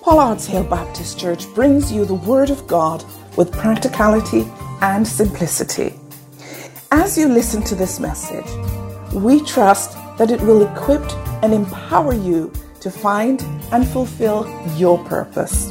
Pollard's Hill Baptist Church brings you the Word of God with practicality and simplicity. As you listen to this message, we trust that it will equip and empower you to find and fulfill your purpose.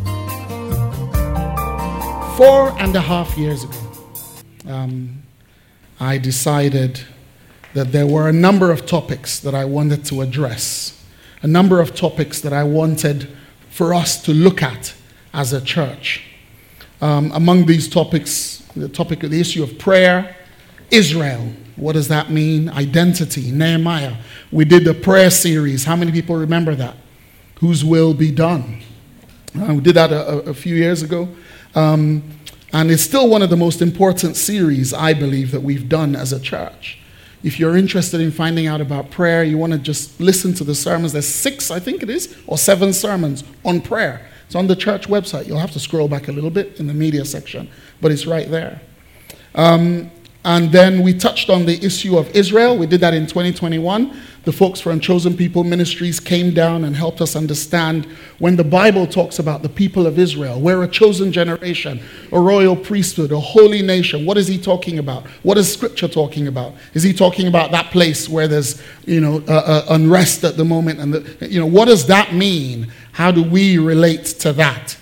4.5 years ago, I decided that there were a number of topics that I wanted to address, a number of topics that I wanted for us to look at as a church. Among these topics, the issue of prayer, Israel, what does that mean? Identity, Nehemiah. We did the prayer series. How many people remember that? Whose will be done? We did that a few years ago. And it's still one of the most important series, I believe, that we've done as a church. If you're interested in finding out about prayer, you want to just listen to the sermons. There's 6, I think it is, or 7 sermons on prayer. It's on the church website. You'll have to scroll back a little bit in the media section, but it's right there. And then we touched on the issue of Israel. We did that in 2021. The folks from Chosen People Ministries came down and helped us understand when the Bible talks about the people of Israel. We're a chosen generation, a royal priesthood, a holy nation. What is he talking about? What is Scripture talking about? Is he talking about that place where there's, unrest at the moment? And what does that mean? How do we relate to that?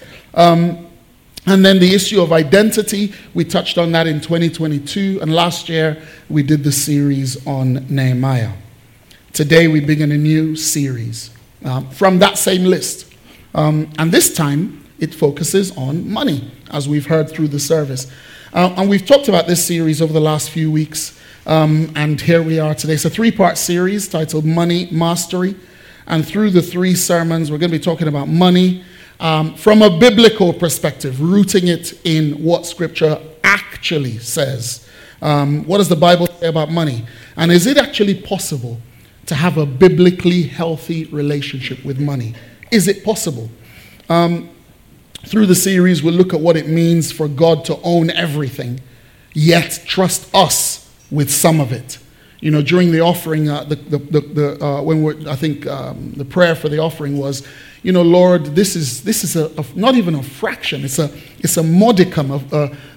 And then the issue of identity, we touched on that in 2022. And last year, we did the series on Nehemiah. Today, we begin a new series from that same list. And this time, it focuses on money, as we've heard through the service. And we've talked about this series over the last few weeks. And here we are today. It's a 3-part series titled Money Mastery. And through the 3 sermons, we're going to be talking about money, from a biblical perspective, rooting it in what Scripture actually says. What does the Bible say about money? And is it actually possible to have a biblically healthy relationship with money? Is it possible? Through the series, we'll look at what it means for God to own everything, yet trust us with some of it. During the offering, the prayer for the offering was, Lord, this is not even a fraction. It's a modicum of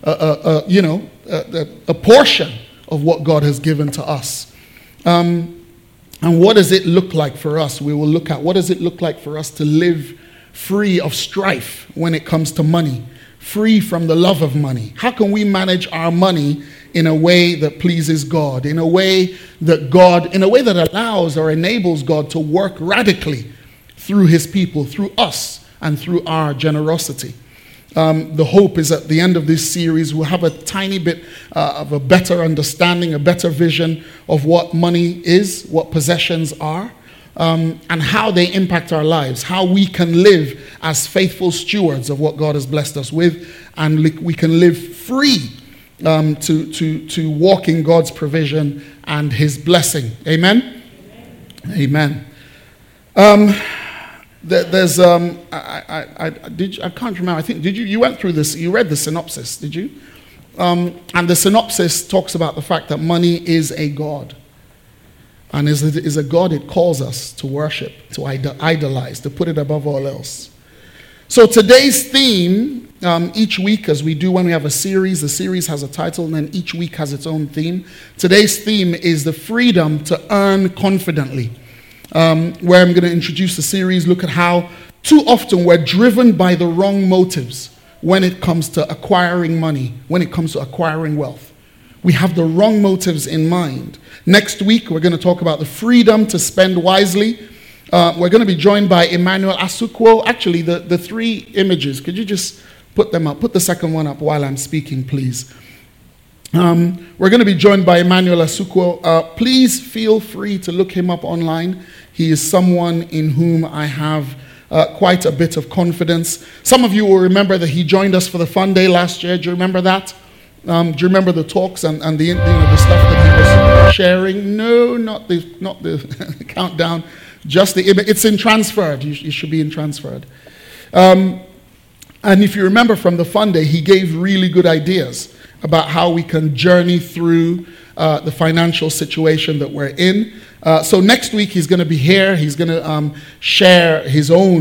a portion of what God has given to us. And what does it look like for us? We will look at what does it look like for us to live free of strife when it comes to money, free from the love of money. How can we manage our money in a way that pleases God, in a way that allows or enables God to work radically through his people, through us, and through our generosity? The hope is at the end of this series, we'll have a tiny bit of a better understanding, a better vision of what money is, what possessions are, and how they impact our lives, how we can live as faithful stewards of what God has blessed us with, and we can live free to walk in God's provision and his blessing. Amen? Amen. There's I can't remember. I think you went through this. You read the synopsis, did you? And the synopsis talks about the fact that money is a god, and is a god it calls us to worship, to idolize, to put it above all else. So today's theme, each week as we do when we have a series, the series has a title and then each week has its own theme. Today's theme is the freedom to earn confidently. Where I'm going to introduce the series, look at how too often we're driven by the wrong motives when it comes to acquiring money, when it comes to acquiring wealth. We have the wrong motives in mind. Next week, we're going to talk about the freedom to spend wisely. We're going to be joined by Emmanuel Asukwo. Actually, the 3 images, could you just put them up? Put the second one up while I'm speaking, please. We're going to be joined by Emmanuel Asukwo. Please feel free to look him up online. He is someone in whom I have quite a bit of confidence. Some of you will remember that he joined us for the Fun Day last year. Do you remember that? Do you remember the talks and the stuff that he was sharing? No, not the countdown. Just the image. It's in Transferred. You should be in Transferred. And if you remember from the Fun Day, he gave really good ideas about how we can journey through the financial situation that we're in. So next week he's going to be here. He's going to share his own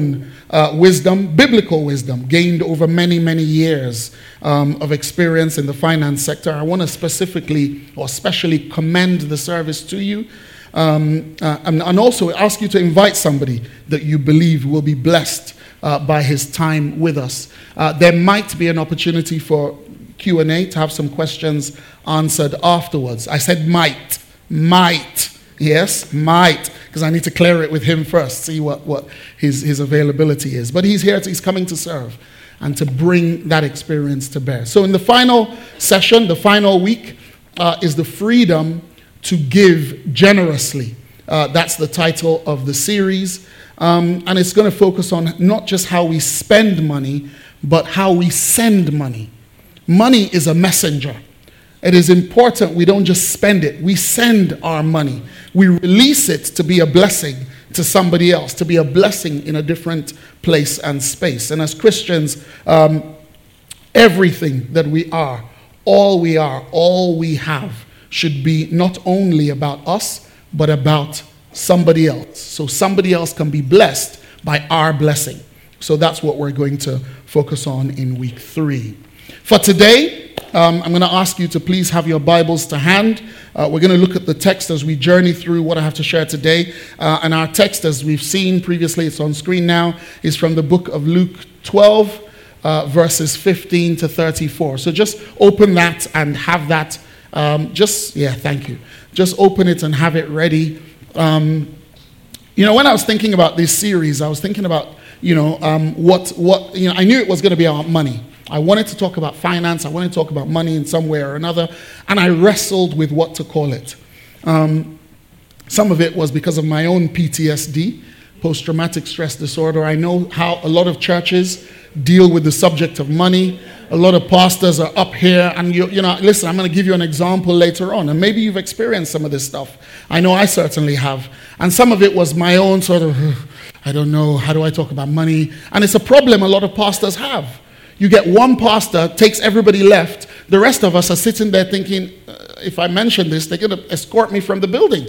wisdom, biblical wisdom, gained over many, many years of experience in the finance sector. I want to specifically or especially commend the service to you. And also ask you to invite somebody that you believe will be blessed by his time with us. There might be an opportunity for Q&A, to have some questions answered afterwards. I said might, yes, might, because I need to clear it with him first, see what his availability is. But he's here, he's coming to serve and to bring that experience to bear. So in the final session, the final week, is the freedom to give generously. That's the title of the series. And it's going to focus on not just how we spend money, but how we send money. Money is a messenger. It is important we don't just spend it. We send our money. We release it to be a blessing to somebody else, to be a blessing in a different place and space. And as Christians, everything that we are, all we have, should be not only about us, but about somebody else. So somebody else can be blessed by our blessing. So that's what we're going to focus on in week 3. For today, I'm going to ask you to please have your Bibles to hand. We're going to look at the text as we journey through what I have to share today. And our text, as we've seen previously, it's on screen now, is from the book of Luke 12, verses 15 to 34. So just open that and have that. Thank you. Just open it and have it ready. When I was thinking about this series, I was thinking about, I knew it was going to be about money. I wanted to talk about finance. I wanted to talk about money in some way or another. And I wrestled with what to call it. Some of it was because of my own PTSD, post-traumatic stress disorder. I know how a lot of churches deal with the subject of money. A lot of pastors are up here, and listen, I'm going to give you an example later on, and maybe you've experienced some of this stuff. I know I certainly have. And some of it was my own sort of, I don't know, how do I talk about money? And it's a problem a lot of pastors have. You get one pastor, takes everybody left. The rest of us are sitting there thinking, if I mention this, they're going to escort me from the building,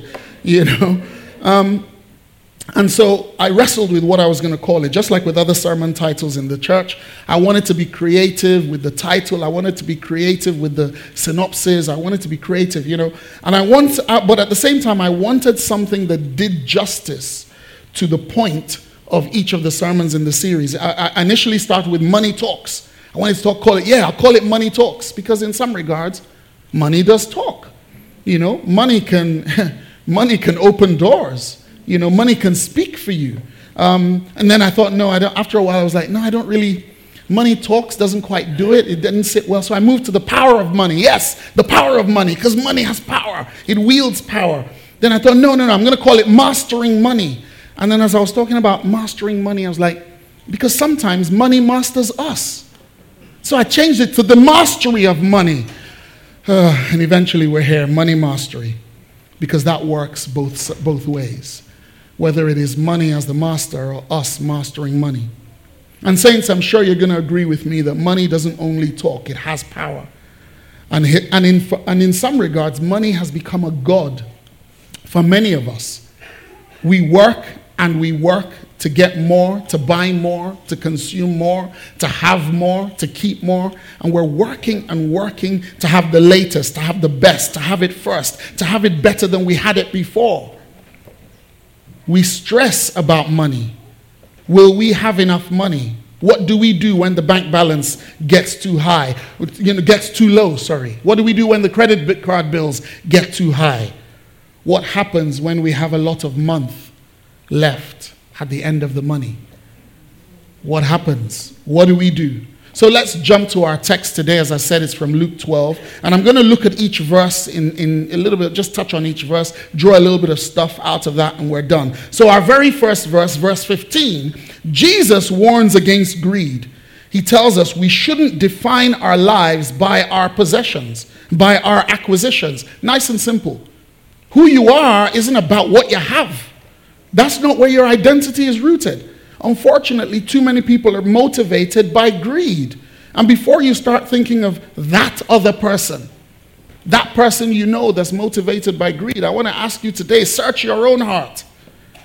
And so I wrestled with what I was going to call it, just like with other sermon titles in the church. I wanted to be creative with the title. I wanted to be creative with the synopsis. I wanted to be creative, but at the same time, I wanted something that did justice to the point of each of the sermons in the series. I initially started with Money Talks. I wanted to I'll call it Money Talks, because in some regards, money does talk. Money can open doors. Money can speak for you. And then I thought, after a while I was like, I don't really, Money Talks doesn't quite do it. It didn't sit well. So I moved to the power of money. Yes, the power of money, because money has power. It wields power. Then I thought, no, I'm going to call it Mastering Money. And then as I was talking about mastering money, I was like, because sometimes money masters us. So I changed it to the mastery of money. And eventually we're here, money mastery, because that works both ways. Whether it is money as the master or us mastering money. And saints, I'm sure you're going to agree with me that money doesn't only talk, it has power. And in some regards, money has become a god for many of us. We work and we work to get more, to buy more, to consume more, to have more, to keep more. And we're working and working to have the latest, to have the best, to have it first, to have it better than we had it before. We stress about money. Will we have enough money? What do we do when the bank balance gets too high? Gets too low, sorry. What do we do when the credit card bills get too high? What happens when we have a lot of month left at the end of the money? What happens? What do we do? So let's jump to our text today. As I said, it's from Luke 12. And I'm going to look at each verse in a little bit, just touch on each verse, draw a little bit of stuff out of that, and we're done. So our very first verse, verse 15, Jesus warns against greed. He tells us we shouldn't define our lives by our possessions, by our acquisitions. Nice and simple. Who you are isn't about what you have. That's not where your identity is rooted. Unfortunately, too many people are motivated by greed. And before you start thinking of that other person, that person that's motivated by greed, I want to ask you today, search your own heart.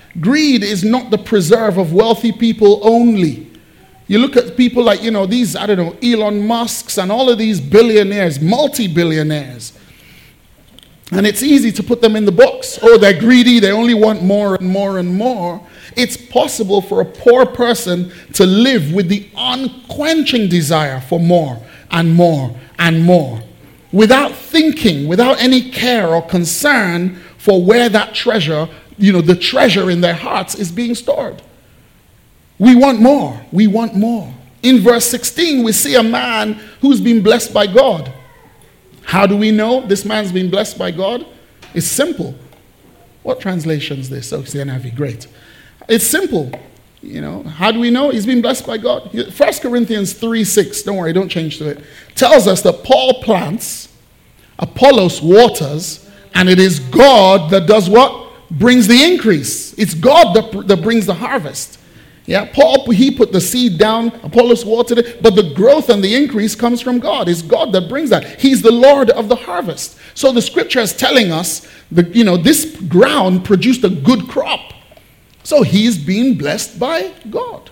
Greed is not the preserve of wealthy people only. You look at people like, these, Elon Musks and all of these billionaires, multi-billionaires. And it's easy to put them in the box. Oh, they're greedy. They only want more and more and more. It's possible for a poor person to live with the unquenching desire for more and more and more, without thinking, without any care or concern for where that treasure, the treasure in their hearts is being stored. We want more. We want more. In verse 16, we see a man who's been blessed by God. How do we know this man's been blessed by God? It's simple. What translation is this? Oh, it's the NIV. Great. It's simple. How do we know he's been blessed by God? 1 Corinthians 3:6, don't worry, don't change to it, tells us that Paul plants, Apollos waters, and it is God that does what? Brings the increase. It's God that brings the harvest. Yeah, Paul, he put the seed down, Apollos watered it, but the growth and the increase comes from God. It's God that brings that. He's the Lord of the harvest. So the scripture is telling us that, this ground produced a good crop. So he's being blessed by God.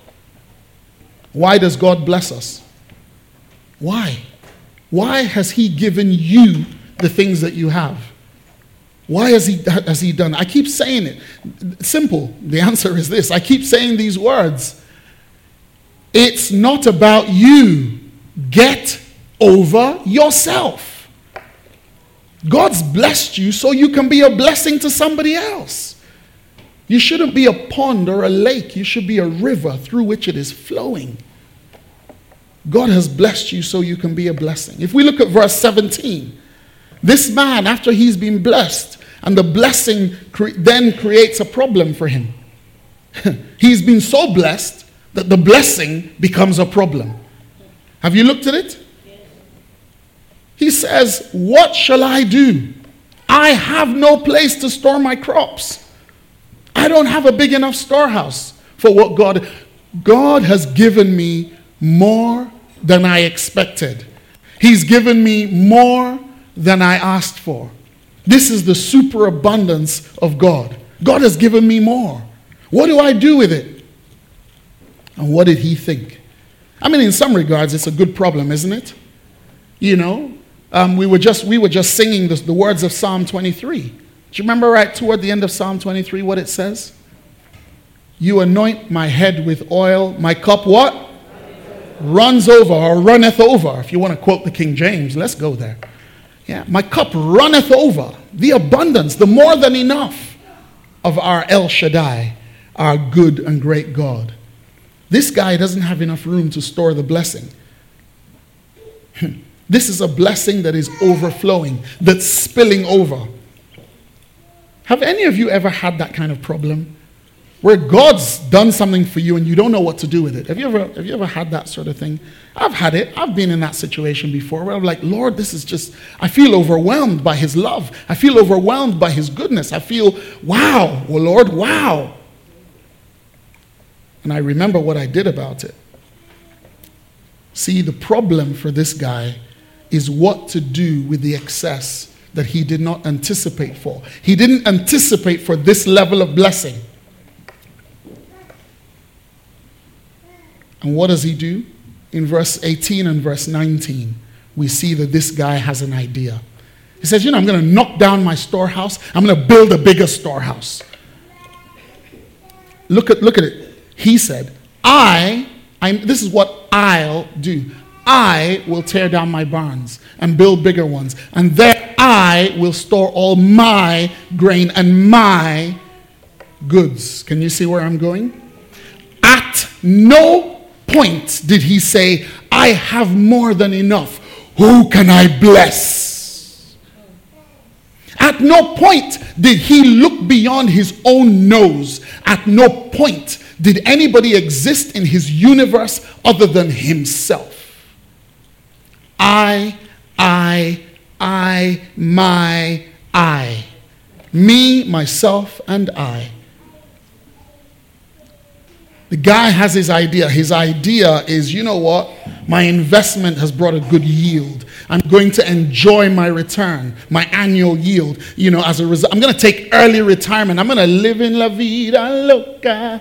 Why does God bless us? Why? Why has he given you the things that you have? Why has he done? I keep saying it. Simple. The answer is this. I keep saying these words. It's not about you. Get over yourself. God's blessed you so you can be a blessing to somebody else. You shouldn't be a pond or a lake. You should be a river through which it is flowing. God has blessed you so you can be a blessing. If we look at verse 17, this man, after he's been blessed, and the blessing then creates a problem for him. He's been so blessed that the blessing becomes a problem. Have you looked at it? He says, what shall I do? I have no place to store my crops. I don't have a big enough storehouse for what God has given me more than I expected. He's given me more than I asked for. This is the superabundance of God. God has given me more. What do I do with it? And what did he think? I mean, in some regards, it's a good problem, isn't it? We were just singing the words of Psalm 23. Do you remember right toward the end of Psalm 23 what it says? You anoint my head with oil. My cup what? Runs over or runneth over. If you want to quote the King James, let's go there. Yeah, my cup runneth over. The abundance, the more than enough of our El Shaddai, our good and great God. This guy doesn't have enough room to store the blessing. This is a blessing that is overflowing, that's spilling over. Have any of you ever had that kind of problem? Where God's done something for you and you don't know what to do with it. Have you ever had that sort of thing? I've had it. I've been in that situation before where I'm like, Lord, this is just, I feel overwhelmed by his love. I feel overwhelmed by his goodness. I feel, wow, well, Lord, wow. And I remember what I did about it. See, the problem for this guy is what to do with the excess that he did not anticipate for. He didn't anticipate for this level of blessing. And what does he do? In verse 18 and verse 19, we see that this guy has an idea. He says, I'm going to knock down my storehouse. I'm going to build a bigger storehouse. Look at it. He said, this is what I'll do. I will tear down my barns and build bigger ones. And there I will store all my grain and my goods. Can you see where I'm going? At no point did he say, I have more than enough. Who can I bless? At no point did he look beyond his own nose. At no point did anybody exist in his universe other than himself. I, my, I. Me, myself, and I. The guy has his idea. His idea is, you know what? My investment has brought a good yield. I'm going to enjoy my return, my annual yield. You know, as a result, I'm going to take early retirement. I'm going to live in la vida loca.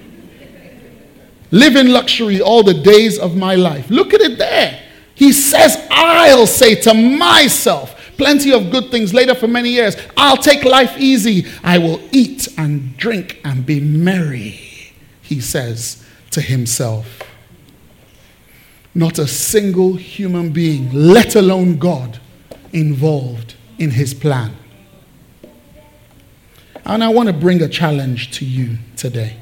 Live in luxury all the days of my life. Look at it there. He says, I'll say to myself, plenty of good things later for many years. I'll take life easy. I will eat and drink and be merry, he says to himself. Not a single human being, let alone God, involved in his plan. And I want to bring a challenge to you today.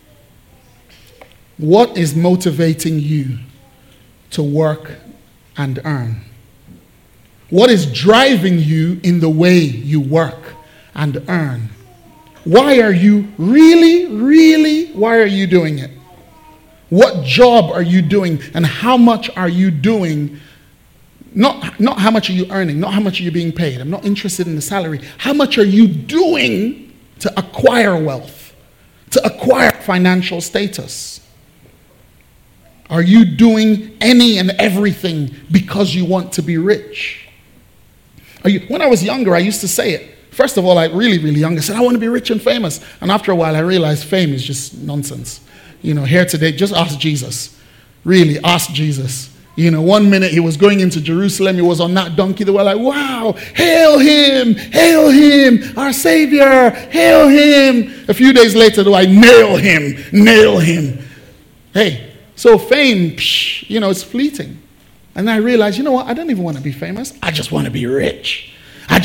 What is motivating you to work and earn? What is driving you in the way you work and earn? Why are you why are you doing it? What job are you doing, and how much are you doing? Not how much are you earning, not how much are you being paid. I'm not interested in the salary. How much are you doing to acquire wealth, to acquire financial status? Are you doing any and everything because you want to be rich? When I was younger, I used to say it. First of all, really young, I said, I want to be rich and famous. And after a while, I realized fame is just nonsense. You know, here today, just ask Jesus. Really, ask Jesus. You know, one minute he was going into Jerusalem, he was on that donkey. They were like, wow, hail him, our Savior, hail him. A few days later, they're like, nail him. Hey, so fame, you know, it's fleeting. And I realized, you know what, I don't even want to be famous. I just want to be rich.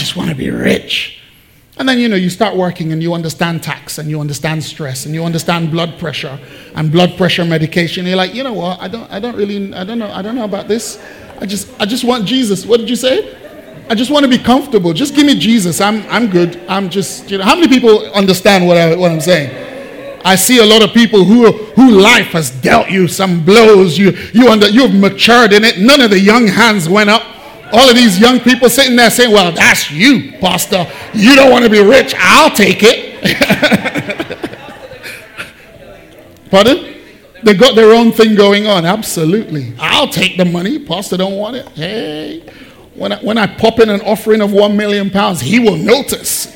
And then, you know, you start working and you understand tax and you understand stress and you understand blood pressure and blood pressure medication. You're like, you know what? I don't know about this. I just want Jesus. What did you say? I just want to be comfortable. Just give me Jesus. I'm good. I'm just, you know, how many people understand what I'm saying? I see a lot of people who life has dealt you some blows. You've matured in it. None of the young hands went up. All of these young people sitting there saying, well, that's you, Pastor. You don't want to be rich. I'll take it. Pardon? They got their own thing going on. Absolutely. I'll take the money. Pastor don't want it. Hey, when I pop in an offering of £1 million, he will notice.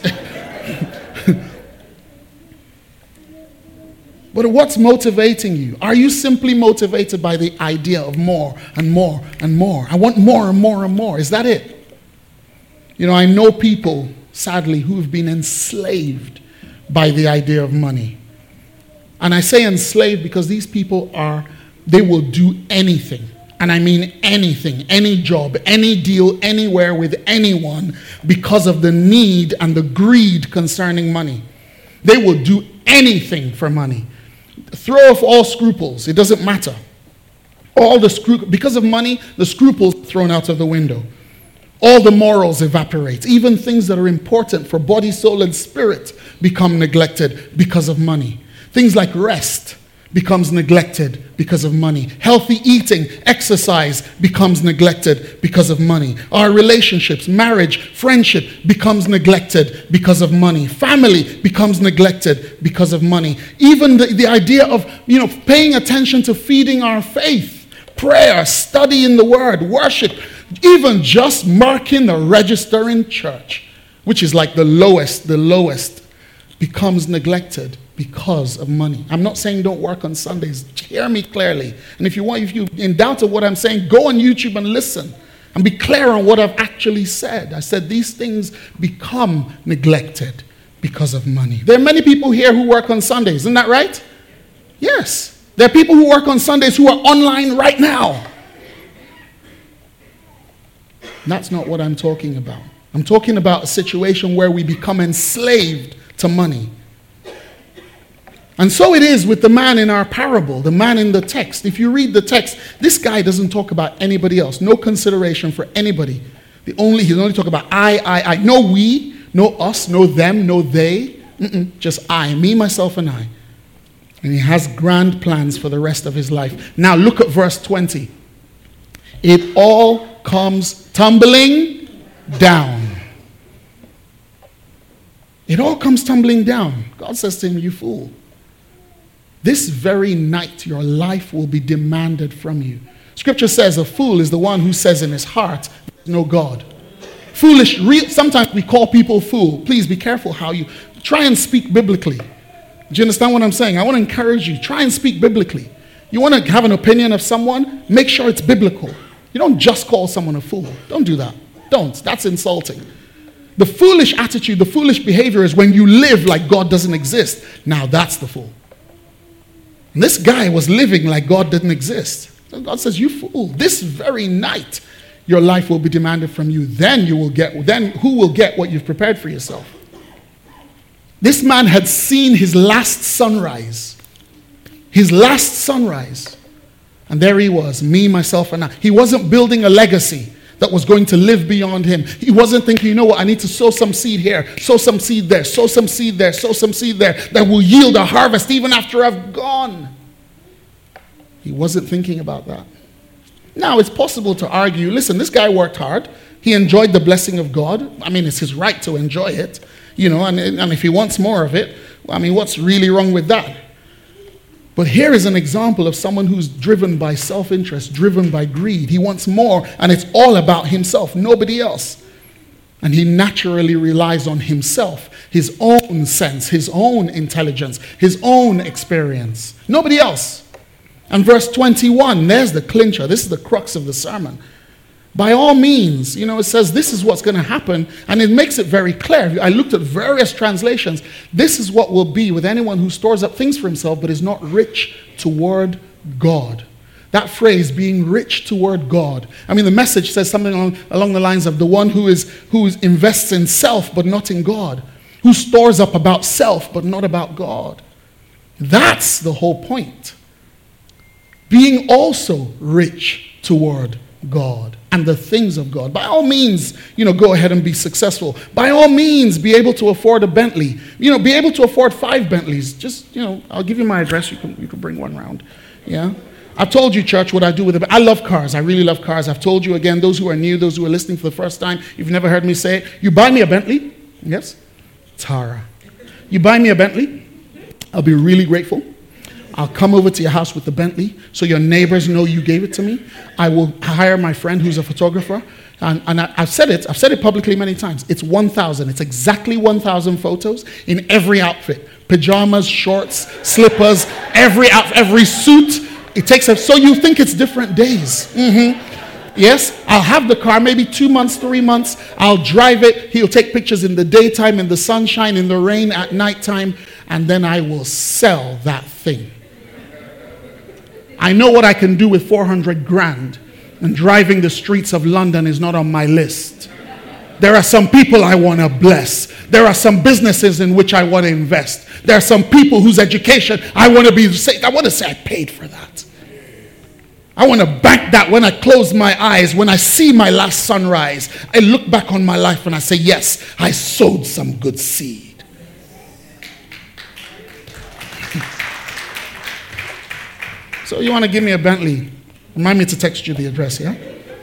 But what's motivating you? Are you simply motivated by the idea of more and more and more? I want more and more and more. Is that it? You know, I know people, sadly, who have been enslaved by the idea of money. And I say enslaved because these people they will do anything. And I mean anything, any job, any deal, anywhere with anyone because of the need and the greed concerning money. They will do anything for money. Throw off all scruples. It doesn't matter. Because of money, the scruples are thrown out of the window. All the morals evaporate. Even things that are important for body, soul, and spirit become neglected because of money. Things like rest becomes neglected because of money. Healthy eating, exercise becomes neglected because of money. Our relationships, marriage, friendship becomes neglected because of money. Family becomes neglected because of money. Even the idea of, you know, paying attention to feeding our faith, prayer, studying the word, worship, even just marking the register in church, which is like the lowest, becomes neglected because of money. I'm not saying don't work on Sundays. Hear me clearly. And if you're in doubt of what I'm saying, go on YouTube and listen and be clear on what I've actually said. I said these things become neglected because of money. There are many people here who work on Sundays. Isn't that right? Yes. There are people who work on Sundays who are online right now. That's not what I'm talking about. I'm talking about a situation where we become enslaved to money. And so it is with the man in our parable, the man in the text. If you read the text, this guy doesn't talk about anybody else. No consideration for anybody. He only talk about I. No we, no us, no them, no they. Just I, me, myself, and I. And he has grand plans for the rest of his life. Now look at verse 20. It all comes tumbling down. It all comes tumbling down. God says to him, you fool. This very night your life will be demanded from you. Scripture says a fool is the one who says in his heart, there's no God. Foolish, sometimes we call people fool. Please be careful how you try and speak biblically. Do you understand what I'm saying? I want to encourage you. Try and speak biblically. You want to have an opinion of someone? Make sure it's biblical. You don't just call someone a fool. Don't do that. Don't. That's insulting. The foolish attitude, the foolish behavior is when you live like God doesn't exist. Now that's the fool. And this guy was living like God didn't exist. So God says, you fool, this very night your life will be demanded from you. Then who will get what you've prepared for yourself? This man had seen his last sunrise. His last sunrise. And there he was, me, myself, and I. He wasn't building a legacy that was going to live beyond him. He wasn't thinking, you know what, I need to sow some seed here, sow some seed there, sow some seed there, sow some seed there that will yield a harvest even after I've gone. He wasn't thinking about that. Now, it's possible to argue, listen, this guy worked hard. He enjoyed the blessing of God. I mean, it's his right to enjoy it, you know, and if he wants more of it, I mean, what's really wrong with that? But here is an example of someone who's driven by self-interest, driven by greed. He wants more, and it's all about himself, nobody else. And he naturally relies on himself, his own sense, his own intelligence, his own experience. Nobody else. And verse 21, there's the clincher. This is the crux of the sermon. By all means, you know, it says this is what's going to happen, and it makes it very clear. I looked at various translations. This is what will be with anyone who stores up things for himself but is not rich toward God. That phrase, being rich toward God. I mean, the Message says something along the lines of the one who invests in self but not in God, who stores up about self but not about God. That's the whole point. Being also rich toward God and the things of God. By all means, you know, go ahead and be successful. By all means, be able to afford a Bentley. You know, be able to afford 5 Bentleys. Just, you know, I'll give you my address. You can bring one round. Yeah. I've told you, church, what I do with it. I love cars. I really love cars. I've told you again, those who are new, those who are listening for the first time, you've never heard me say it. You buy me a Bentley? Yes? Tara. You buy me a Bentley? I'll be really grateful. I'll come over to your house with the Bentley so your neighbors know you gave it to me. I will hire my friend who's a photographer. And I've said it publicly many times. It's 1,000. It's exactly 1,000 photos in every outfit. Pajamas, shorts, slippers, every outfit, every suit. It takes up, so you think it's different days. Yes, I'll have the car maybe 2 months, 3 months. I'll drive it. He'll take pictures in the daytime, in the sunshine, in the rain, at nighttime. And then I will sell that thing. I know what I can do with 400 grand, and driving the streets of London is not on my list. There are some people I want to bless. There are some businesses in which I want to invest. There are some people whose education I want to say I paid for that. I want to bank that when I close my eyes, when I see my last sunrise, I look back on my life and I say, yes, I sowed some good seed. So you want to give me a Bentley? Remind me to text you the address, yeah?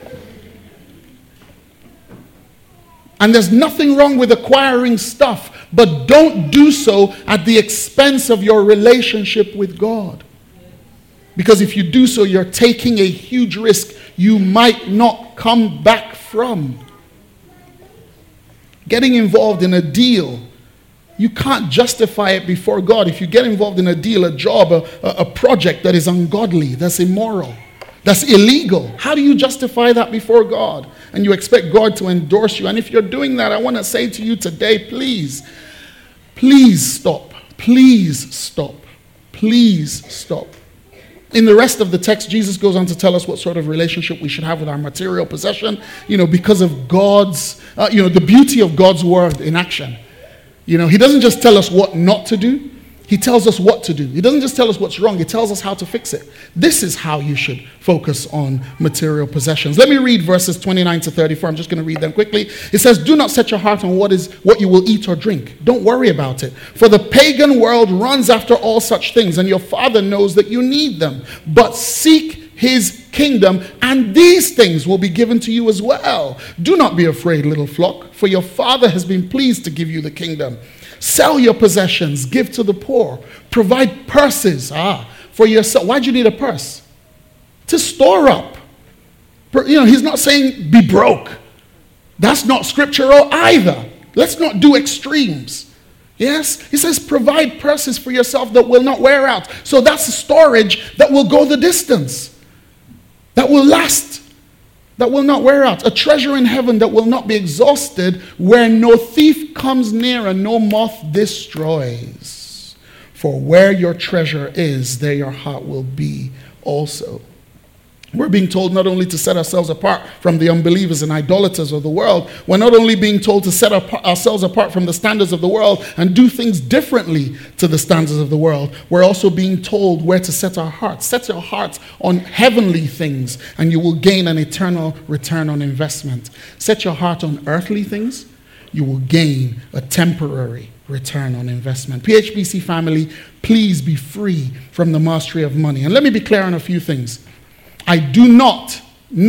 And there's nothing wrong with acquiring stuff, but don't do so at the expense of your relationship with God. Because if you do so, you're taking a huge risk you might not come back from. Getting involved in a deal, you can't justify it before God. If you get involved in a deal, a job, a project that is ungodly, that's immoral, that's illegal, how do you justify that before God? And you expect God to endorse you. And if you're doing that, I want to say to you today, please stop. Please stop. Please stop. In the rest of the text, Jesus goes on to tell us what sort of relationship we should have with our material possession, because of God's, the beauty of God's word in action. He doesn't just tell us what not to do. He tells us what to do. He doesn't just tell us what's wrong. He tells us how to fix it. This is how you should focus on material possessions. Let me read verses 29 to 34. I'm just going to read them quickly. It says, "Do not set your heart on what you will eat or drink. Don't worry about it. For the pagan world runs after all such things, and your Father knows that you need them. But seek his kingdom, and these things will be given to you as well. Do not be afraid, little flock, for your Father has been pleased to give you the kingdom. Sell your possessions, give to the poor, provide purses for yourself. Why do you need a purse? To store up. He's not saying be broke. That's not scriptural either. Let's not do extremes. Yes? He says provide purses for yourself that will not wear out. So that's a storage that will go the distance, that will last, that will not wear out. A treasure in heaven that will not be exhausted, where no thief comes near and no moth destroys. For where your treasure is, there your heart will be also. We're being told not only to set ourselves apart from the unbelievers and idolaters of the world. We're not only being told to set ourselves apart from the standards of the world and do things differently to the standards of the world. We're also being told where to set our hearts. Set your hearts on heavenly things and you will gain an eternal return on investment. Set your heart on earthly things, you will gain a temporary return on investment. PHBC family, please be free from the mastery of money. And let me be clear on a few things. I do not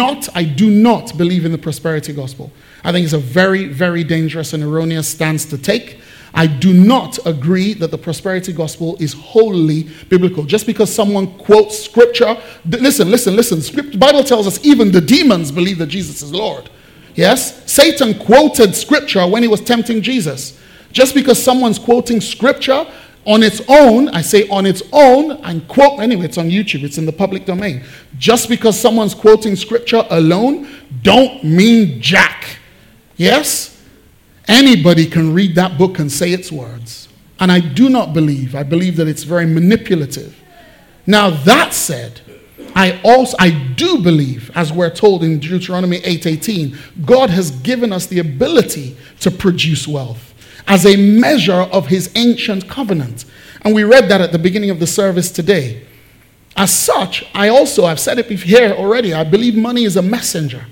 believe in the prosperity gospel. I think it's a very, very dangerous and erroneous stance to take. I do not agree that the prosperity gospel is wholly biblical. Just because someone quotes scripture, listen. The Bible tells us even the demons believe that Jesus is Lord. Yes? Satan quoted scripture when he was tempting Jesus. Just because someone's quoting scripture on its own, I say on its own, and quote, anyway, it's on YouTube, it's in the public domain. Just because someone's quoting scripture alone, don't mean jack. Yes? Anybody can read that book and say its words. And I believe that it's very manipulative. Now, that said, I do believe, as we're told in Deuteronomy 8:18, God has given us the ability to produce wealth as a measure of his ancient covenant. And we read that at the beginning of the service today. As such, I've said it here already, I believe money is a messenger,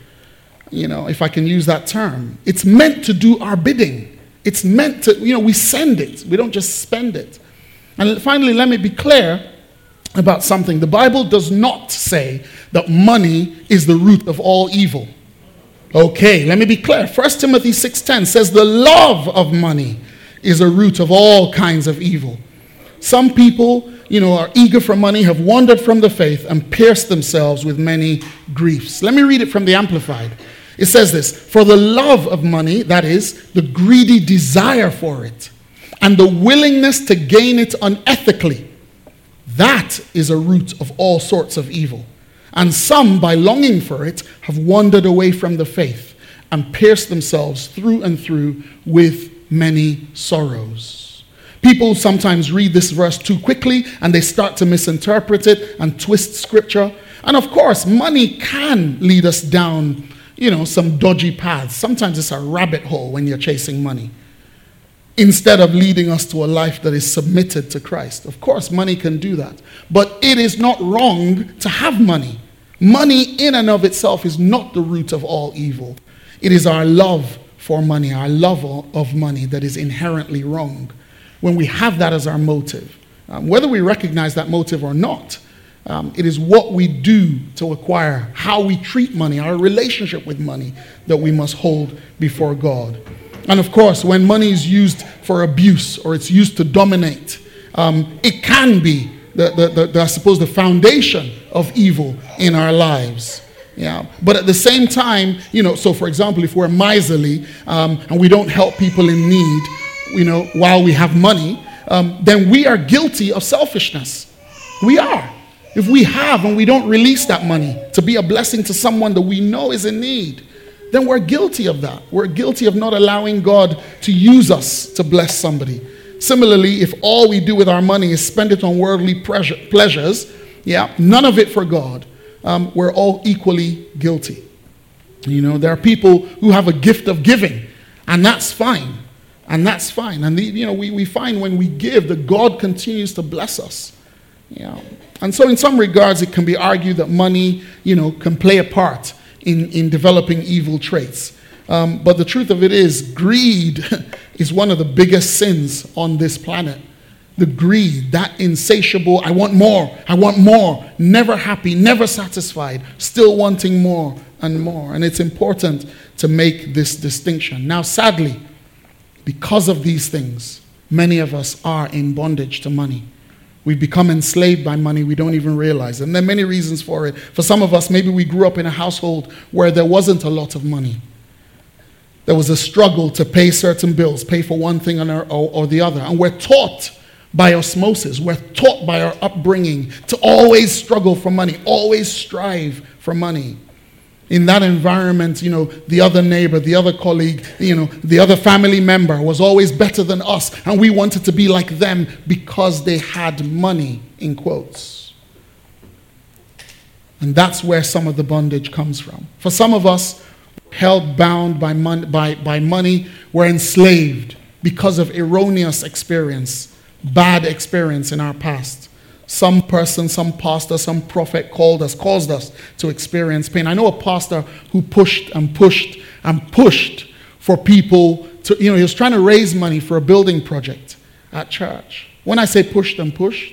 if I can use that term. It's meant to do our bidding. It's meant to, we send it. We don't just spend it. And finally, let me be clear about something. The Bible does not say that money is the root of all evil. Okay, let me be clear. 1 Timothy 6:10 says the love of money is a root of all kinds of evil. Some people, are eager for money, have wandered from the faith and pierced themselves with many griefs. Let me read it from the Amplified. It says this: for the love of money, that is, the greedy desire for it, and the willingness to gain it unethically, that is a root of all sorts of evil. And some, by longing for it, have wandered away from the faith and pierced themselves through and through with many sorrows. People sometimes read this verse too quickly and they start to misinterpret it and twist scripture. And of course, money can lead us down, some dodgy paths. Sometimes it's a rabbit hole when you're chasing money, instead of leading us to a life that is submitted to Christ. Of course, money can do that. But it is not wrong to have money. Money in and of itself is not the root of all evil. It is our love for money, our love of money that is inherently wrong. When we have that as our motive, whether we recognize that motive or not, it is what we do to acquire, how we treat money, our relationship with money that we must hold before God. And of course, when money is used for abuse or it's used to dominate, it can be I suppose the foundation of evil in our lives. Yeah. But at the same time, so for example, if we're miserly and we don't help people in need, while we have money, then we are guilty of selfishness. We are. If we have and we don't release that money to be a blessing to someone that we know is in need, then we're guilty of that. We're guilty of not allowing God to use us to bless somebody. Similarly, if all we do with our money is spend it on worldly pleasures, none of it for God, we're all equally guilty. There are people who have a gift of giving, and that's fine. And we find when we give that God continues to bless us. And so in some regards, it can be argued that money, can play a part in developing evil traits. But the truth of it is, greed is one of the biggest sins on this planet. The greed, that insatiable, I want more, never happy, never satisfied, still wanting more and more. And it's important to make this distinction. Now, sadly, because of these things, Many of us are in bondage to money. We've become enslaved by money. We don't even realize. And there are many reasons for it. For some of us, maybe we grew up in a household where there wasn't a lot of money. There was a struggle to pay certain bills, pay for one thing or the other. And we're taught by osmosis, we're taught by our upbringing to always struggle for money, always strive for money. In that environment, the other neighbor, the other colleague, the other family member was always better than us, and we wanted to be like them because they had money, in quotes. And that's where some of the bondage comes from. For some of us, held bound by money, we're enslaved because of erroneous experience, bad experience in our past. Some person, some pastor, some prophet caused us to experience pain. I know a pastor who pushed and pushed and pushed for people to, he was trying to raise money for a building project at church. When I say pushed and pushed,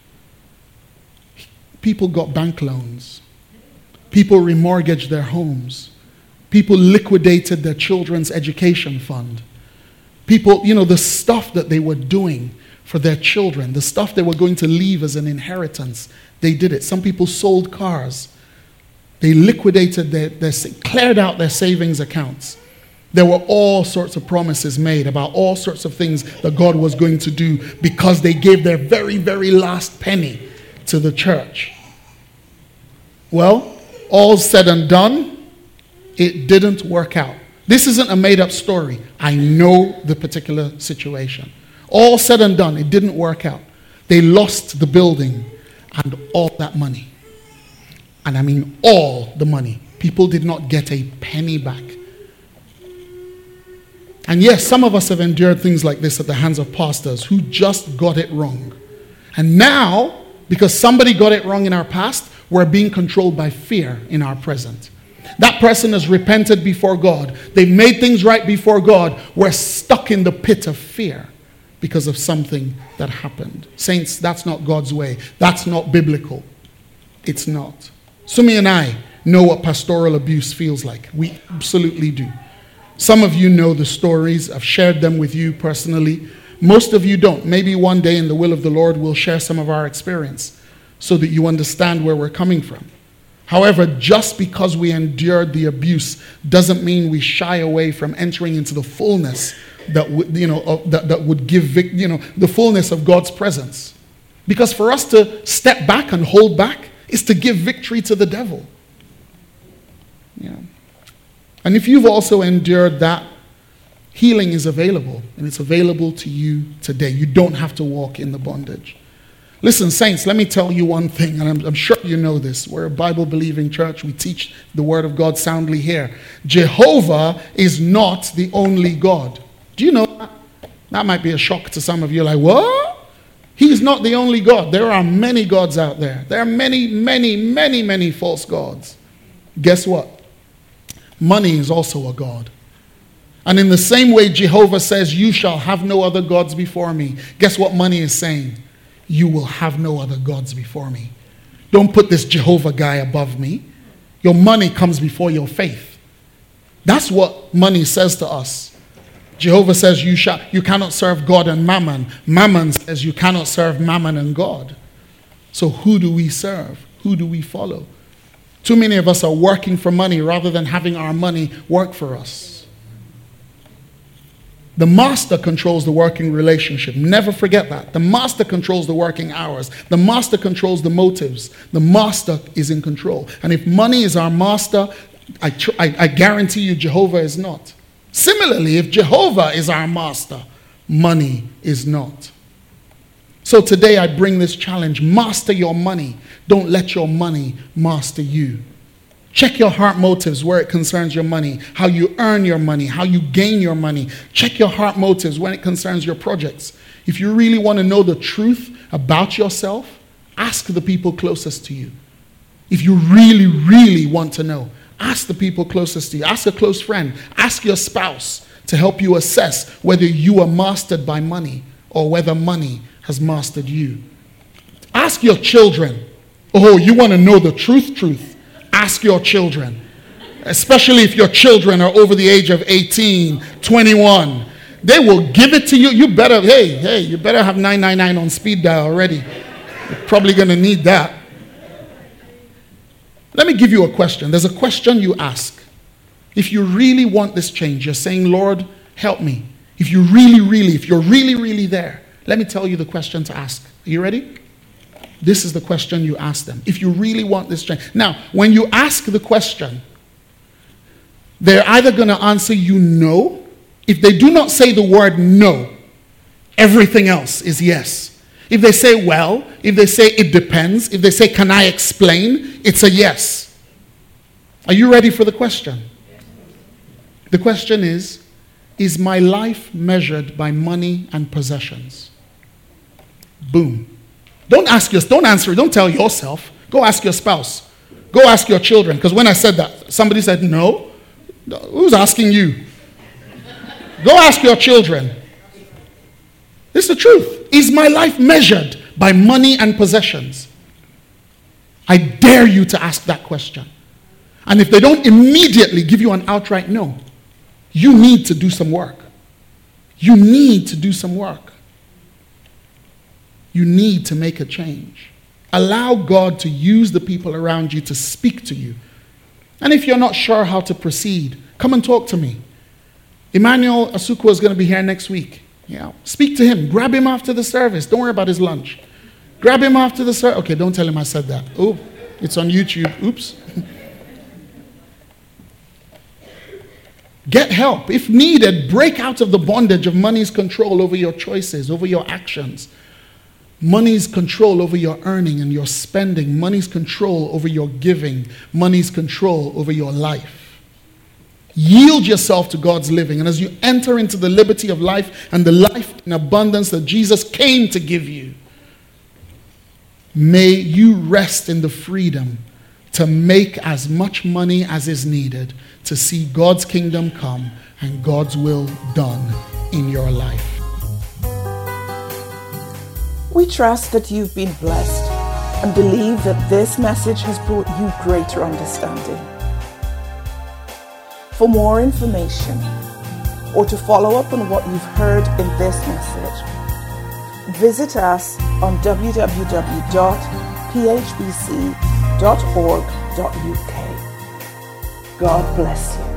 people got bank loans. People remortgaged their homes. People liquidated their children's education fund. People, the stuff that they were doing for their children, the stuff they were going to leave as an inheritance, they did it. Some people sold cars. They liquidated cleared out their savings accounts. There were all sorts of promises made about all sorts of things that God was going to do because they gave their very, very last penny to the church. Well, all said and done, it didn't work out. This isn't a made-up story. I know the particular situation. All said and done, it didn't work out. They lost the building and all that money. And I mean all the money. People did not get a penny back. And yes, some of us have endured things like this at the hands of pastors who just got it wrong. And now, because somebody got it wrong in our past, we're being controlled by fear in our present. That person has repented before God. They've made things right before God. We're stuck in the pit of fear because of something that happened. Saints, that's not God's way. That's not biblical. It's not. Sumi and I know what pastoral abuse feels like. We absolutely do. Some of you know the stories. I've shared them with you personally. Most of you don't. Maybe one day in the will of the Lord we'll share some of our experience so that you understand where we're coming from. However, just because we endured the abuse doesn't mean we shy away from entering into the fullness that would give the fullness of God's presence. Because for us to step back and hold back is to give victory to the devil. Yeah. And if you've also endured that, healing is available, and it's available to you today. You don't have to walk in the bondage. Listen, saints, let me tell you one thing, and I'm sure you know this. We're a Bible-believing church. We teach the Word of God soundly here. Jehovah is not the only God. Do you know that? That might be a shock to some of you. Like, what? He's not the only God. There are many gods out there. There are many, many, many, many false gods. Guess what? Money is also a god. And in the same way Jehovah says, you shall have no other gods before me. Guess what money is saying? You will have no other gods before me. Don't put this Jehovah guy above me. Your money comes before your faith. That's what money says to us. Jehovah says you cannot serve God and Mammon. Mammon says you cannot serve Mammon and God. So who do we serve? Who do we follow? Too many of us are working for money rather than having our money work for us. The master controls the working relationship. Never forget that. The master controls the working hours. The master controls the motives. The master is in control. And if money is our master, I guarantee you Jehovah is not. Similarly, if Jehovah is our master, money is not. So today I bring this challenge. Master your money. Don't let your money master you. Check your heart motives where it concerns your money, how you earn your money, how you gain your money. Check your heart motives when it concerns your projects. If you really want to know the truth about yourself, ask the people closest to you. If you really, really want to know, ask the people closest to you. Ask a close friend. Ask your spouse to help you assess whether you are mastered by money or whether money has mastered you. Ask your children. Oh, you want to know the truth? Ask your children, especially if your children are over the age of 18, 21. They will give it to you. You better have 999 on speed dial already. You're probably going to need that. Let me give you a question. There's a question you ask. If you really want this change, you're saying, Lord, help me. If you're really there, let me tell you the question to ask. Are you ready? This is the question you ask them. If you really want this change. Now, when you ask the question, they're either going to answer you no. If they do not say the word no, everything else is yes. If they say well, if they say it depends, if they say can I explain, it's a yes. Are you ready for the question? The question is my life measured by money and possessions? Boom. Don't answer it. Don't tell yourself. Go ask your spouse. Go ask your children. Because when I said that, somebody said no. Who's asking you? Go ask your children. This is the truth. Is my life measured by money and possessions? I dare you to ask that question. And if they don't immediately give you an outright no, you need to do some work. You need to do some work. You need to make a change. Allow God to use the people around you to speak to you. And if you're not sure how to proceed, come and talk to me. Emmanuel Asuku is going to be here next week. Speak to him. Grab him after the service. Don't worry about his lunch. Grab him after the service. Okay, don't tell him I said that. Oh, it's on YouTube. Oops. Get help. If needed, break out of the bondage of money's control over your choices, over your actions. Money's control over your earning and your spending. Money's control over your giving. Money's control over your life. Yield yourself to God's living. And as you enter into the liberty of life and the life in abundance that Jesus came to give you, may you rest in the freedom to make as much money as is needed to see God's kingdom come and God's will done in your life. We trust that you've been blessed and believe that this message has brought you greater understanding. For more information or to follow up on what you've heard in this message, visit us on www.phbc.org.uk. God bless you.